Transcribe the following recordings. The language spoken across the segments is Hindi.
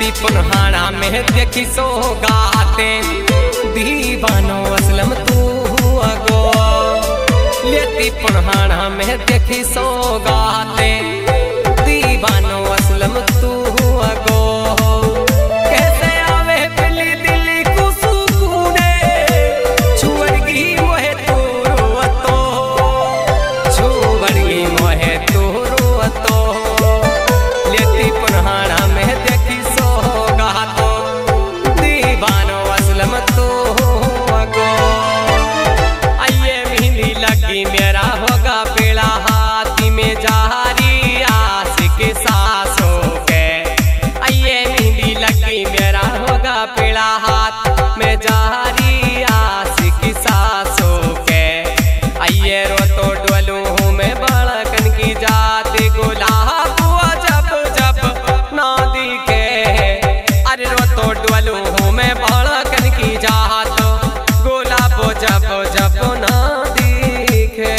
लेती पुनहाना में देखी सौगाते दीवानो असलम तू अगो लेती पुनहाना में देखी सौगाते दीवानो असलम तू अगो कैसे आवे बिल्ली दिल्ली को सुकूने छुअड़गी मोहे तू रोतो छुअड़गी मोहे तू रोतो लेती पुनहाना में देखी सौगातो दीवानो असलम तू अगो आइए मेहंदी लगी मेरा होगा पेड़ा हाथी में जारी आशिक सासों के आइए मेहंदी लगी मेरा होगा पेड़ा हाथ में जारी आशिक सासों के आइए रो तो डोलू हूँ मैं बड़कन की जाति गुलाब जब जब ना दिखे अरे रो तो डोलू हूँ मैं बड़कन की जात गुलाब जब जब ना दिखे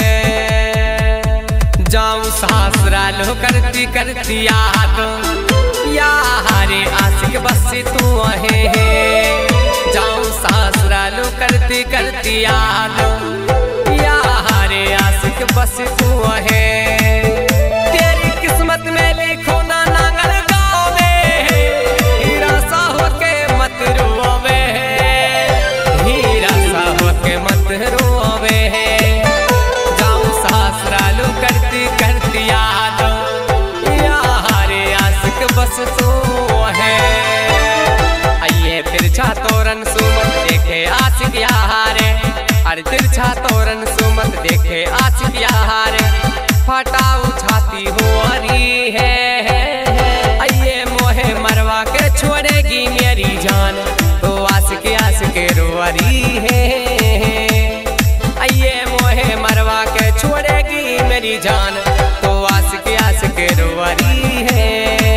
जाऊं ससुराल करती करती याद यारे आशिक बस तू है जाऊं ससुराल करती करती याद यारे आशिक बस तू है तेरी किस्मत में लिखो ना नांगल गाँव में हीरा सा होके मत रोवे हीरा सा होके मत रोवे जाऊं ससुराल करती करती याद यारे आशिक बस तू है आइए तिरछा तोरन सुमत देखे आशिक यारे अरे तिरछा तोरन सुमत देखे आशिक यारे फटाऊ छाती हुआरी है आइए मोहे मरवा के छोड़ेगी मेरी जान तो आशिक आशिक रोअरी है आइए मोहे मरवा के छोड़ेगी मेरी जान तो आशिक आशिक रोअरी है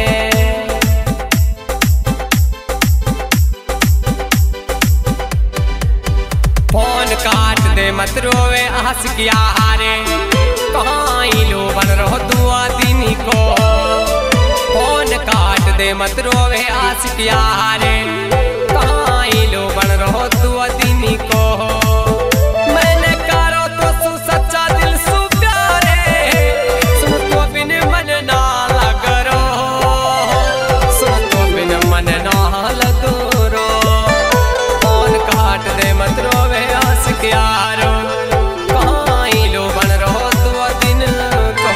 फोन काट दे मत रोवे आशिक यारे कहाँ लो बन रहो दुआ दिन को फोन काट दे मत रोवे आशिक यारे कहाँ लो बन रहो दुआ दिन को मैंने करो तो सु सच्चा दिल सु प्यारे सुन तो बिन मन ना लग रो सुन तो बिन मन ना लग रो फोन काट दे मत रोवे आशिक यारो कहाँ लो बन रहो दुआ दिन को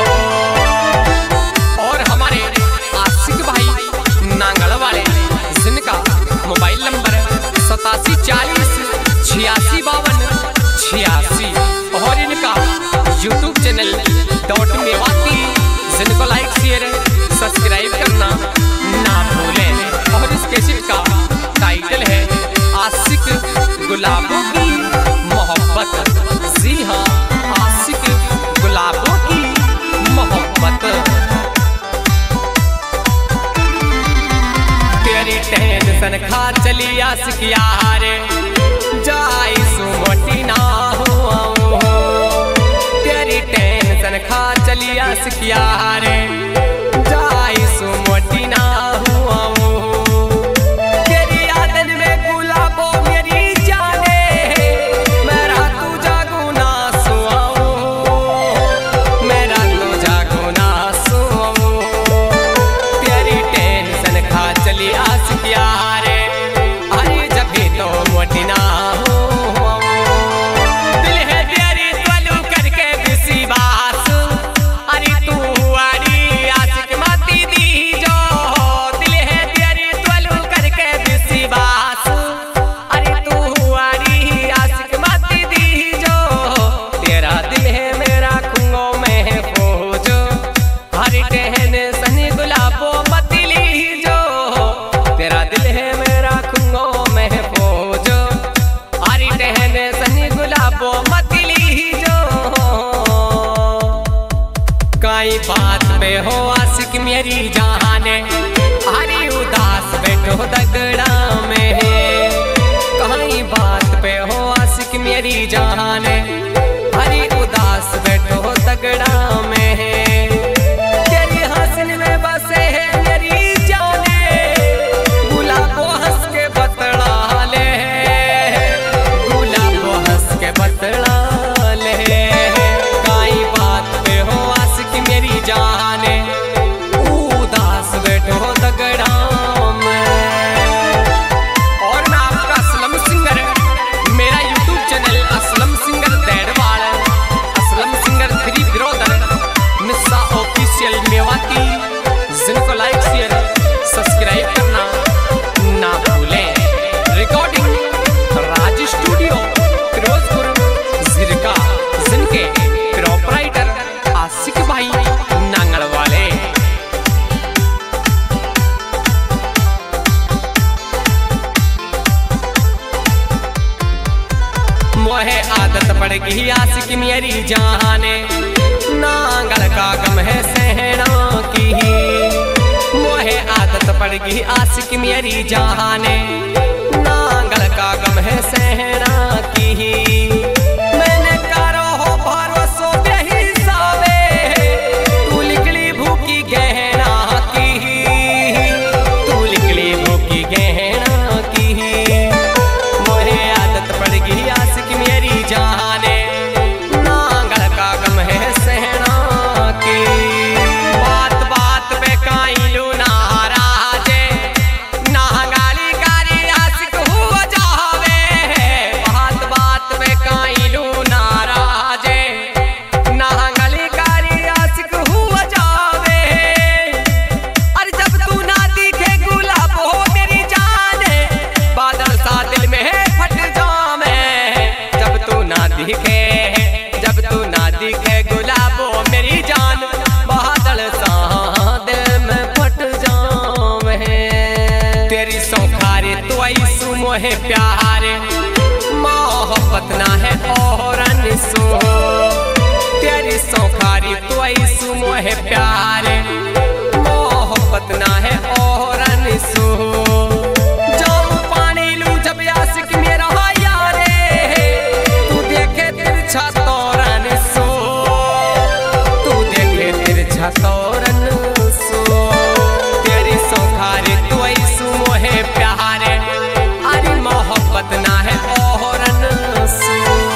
और हमारे आशिक भाई नांगल वाले जिनका मोबाइल नंबर 8740865286 और इनका यूट्यूब चैनल .मेवाती जिनको लाइक शेयर सब्सक्राइब करना ना भूलें और इस कैसेट का टाइटल है आशिक गुलाबों की मोहब्बत जी हाँ आशिक गुलाबों की मोहब्बत तेरी टेंशन खा चली आशिक यारे जाई सुमटी ना हुआ तेरी टेंशन खा चली आशिक यारे जाई सुमटी ना हुआ तेरी आदन में गुलाबो मेरी जाने मेरा तू जागू ना सुआऊं मेरा तू जागू ना सुआऊं तेरी टेंशन खा चली आशिक यारे अरे जब भी तो मोटी ना हो दिल है तेरी त्वलू करके विश्वास अरे तू हुआरी आशिक माती दी जो दिल है तेरी त्वलू करके विश्वास अरे तू हुआरी आशिक माती दी जो तेरा दिल है मेरा खूंगों में फौज हर टहन सनी गुलाबो मती ली जो तेरा दिल है मेरा खूंगों में फौज हरी टहन सनी गुलाबो मती ली जो काई बात पे हो आशिक मेरी जाने हरी उदास बैठो दगड़ा में कहीं बात पे हो आशिक मेरी जाने हरी उदास बैठो दगड़ा में तेरी हंसन में बसे है मेरी जाने पड़ गई आशिक मेरी जाने, नांगल का गम है सहना की, मोहे आदत पड़ गई आशिक मेरी जाने, नांगल का गम है सहना की। मैंने करो हो भरोसो बेहिसाबे, तू निकली भूखी गहना की, तू निकली भूखी गहना की, मोहे आदत पड़ गई आशिक मेरी जाने, नांगल का गम है सहना की। बात बात पे काइलू नाराजे, नांगाली कारी आशिक हुआ जावे, बात बात पे काइलू नाराजे, नांगाली कारी आशिक हुआ जावे। अरे जब तू ना दिखे गुलाब हो मेरी जाने, बादल सा दिल में फट जावे, जब तू ना दिखे, जब तू ना दिखे गुलाब हो मेरी जान, बादल सा दिल में फट जावे। तेरी सौखारे तू ऐसू मोहे प्यारे, मोहब्बत ना है और अनसो, तेरी सौखारी तू ऐसू मोहे प्यारे, मोहब्बत ना है और अनसो। जाऊं पानी लू जब आशिक मेरा यारे, तू देखे तिरछा तोरन सो, तू देखे तिरछा तोरन सो, तेरी सौखारी तू ऐसू मोहे प्यारे, अरे मोहब्बत ना है और अनसो।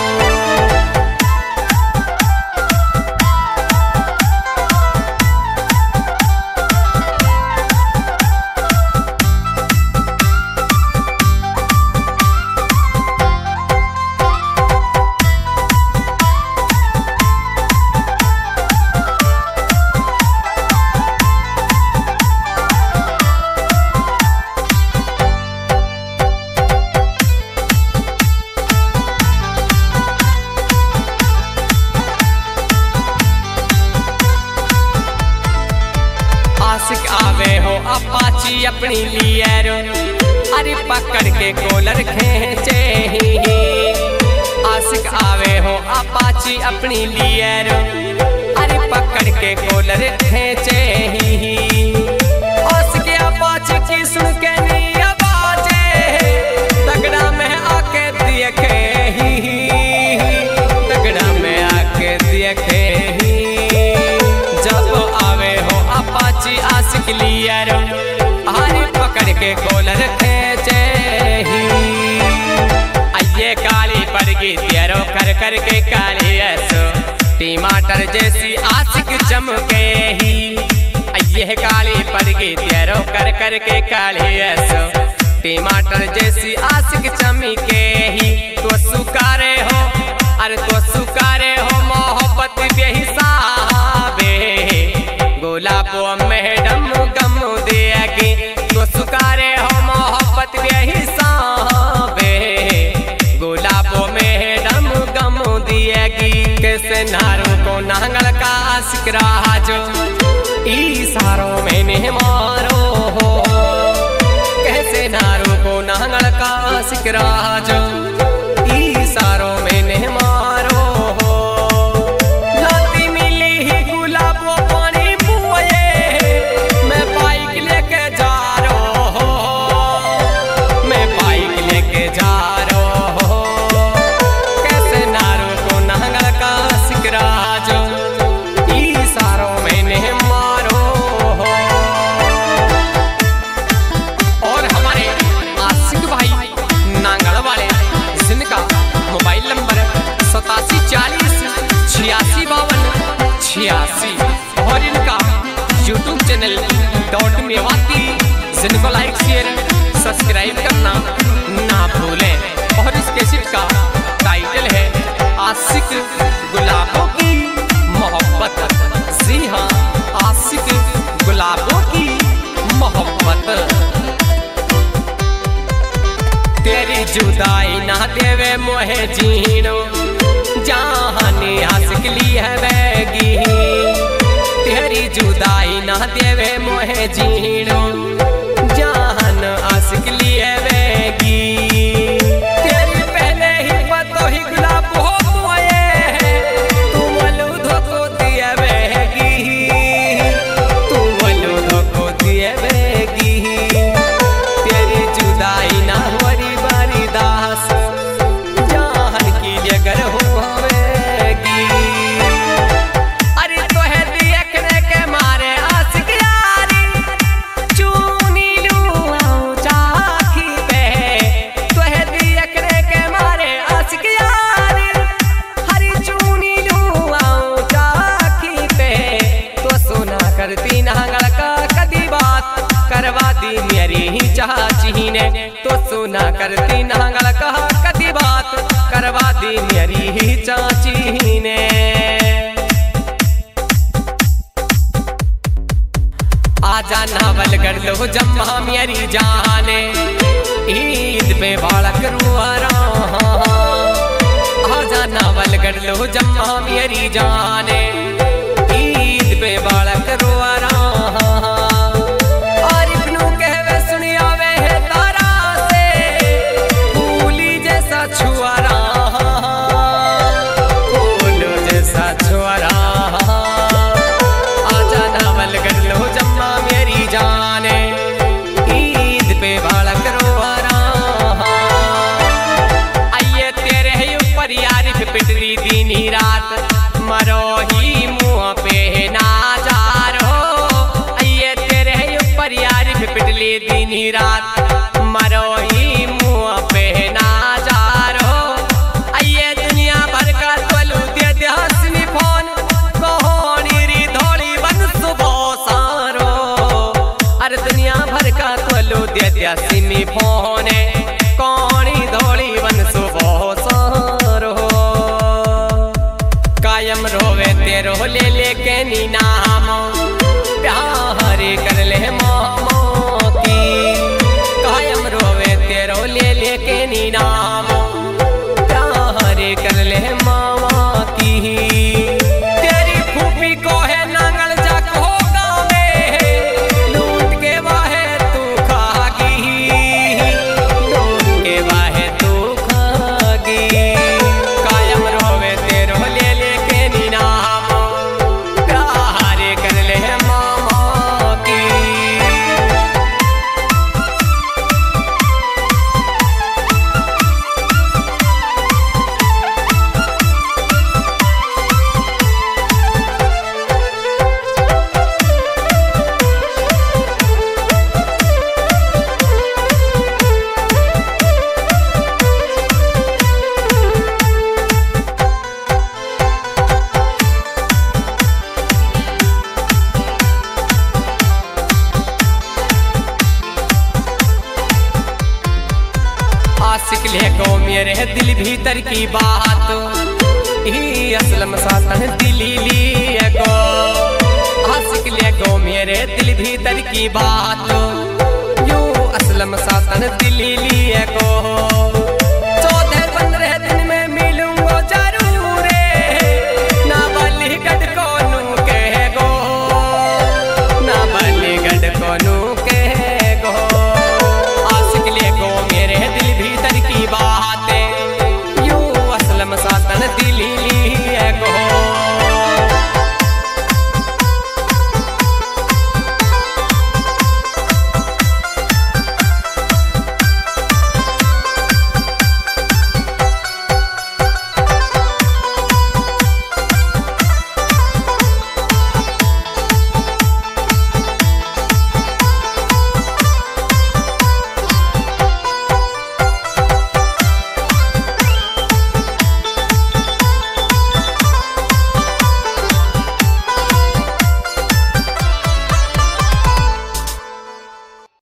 आशिक आवे हो अपाची अपनी लियर, अरे पकड़ के कॉलर खींचे ही, आशिक आवे हो अपाची अपनी लियर, अरे पकड़ के कॉलर खींचे ही। आशिक अपाची की सुन के नी आवाजे, तगड़ा में आके देखे ही, तगड़ा में आके देखे ही, जब आवे हो अपाची आशिक लियर, हरी पकड़ के कॉलर खींचे ही। आइए काली पड़ गई तेरो कर कर के काली ऐसो, टमाटर जैसी आशिक चमके ही, आइए काली पड़ गई तेरो कर कर के काली ऐसो, टमाटर जैसी आशिक चमके ही। तो सुकारे हो, अरे तो सुकारे हो मोहब्बत बेहिसाबे, गुलाबो मैडम गम देगी, तो सुकारे हो मोहब्बत बेहिसाबे, गुलाबो मैडम गम देगी। कैसे नारों को नांगल का आशिक राजो, इशारों में नहीं मारो हो, कैसे नारों को नांगल का आशिक राजो, इशारों में नहीं मारो हो। राती मिली ही गुलाबो पानी पुए, मैं बाइक लेके जा रहा हो, मैं बाइक लेके जा रहा हो, कैसे नारों को नांगल का आशिक राजो, इशारों में नहीं मारो हो। और हमारे आशिक भाई नांगल वाले, जिनका मोबाइल नंबर 8740865286, और इनका यूट्यूब चैनल डॉट मेवाती, जिनको लाइक शेयर सब्सक्राइब करना ना भूलें। और इस कैसेट का टाइटल है आशिक गुलाबों की मोहब्बत। जी हाँ, आशिक गुलाबों की मोहब्बत। तेरी जुदाई ना देवे मोहे जीनो, जानी आशिक ली है बैगी, तेरी जुदाई ना देवे मोहे जीनो, जान आशिक ली है बैगी। तेरी पहले ही पतो ही गुलाब हो मोए, करती नांगल का कदी बात करवा दी मेरी चाची ने। तो सुना करती नांगल का कदी बात करवा दी मेरी चाची ने। आजा नावल कर लो जम्मा मेरी जाने ईद पे बालक रुआरा। आजा नावल कर लो जम्मा मेरी जाने ईद पे बालक रुआरा। और इब्नू कहवे सुनिया वे है तारा से फूली जैसा छुआरा, फूल जैसा छुआरा। आजा नावल कर लो जम्मा मेरी जाने ईद पे बालक रुआरा। आइए तेरे ऊपर यारिफ पिटरी दीनी रात मरो ही मुँह पे नाजारो। आइए तेरे ऊपर यारिफ पिटली दीनी रात मरो ही मुँह पे नाजारो। आइए दुनिया भर का तोलू दे दे हंसनी फोन कहोनी री धोली बन सुबह सारो। अरे दुनिया भर का तोलू दे दे हंसनी फोन कौनी धोली बन सुबह सारो। कायम रोवे तेरो ले लेके नी नाम प्यार कर ले मामा की। कायम रोवे तेरो ले लेके नी नाम प्यार कर ले मामा की। तेरी फूफी को है नांगल जाको गाँव में लूट के वाहे तू खागी, लूट के वाहे तू खागी। कायम रोवे तेरो ले लेके नी नाम प्यार कर ले मामा की। आशिक ले गो मेरे दिल भीतर की बात ही असलम सातन दिली लिए गो। आशिक ले गो मेरे दिल भीतर की बात यूं असलम सातन दिली लिए गो।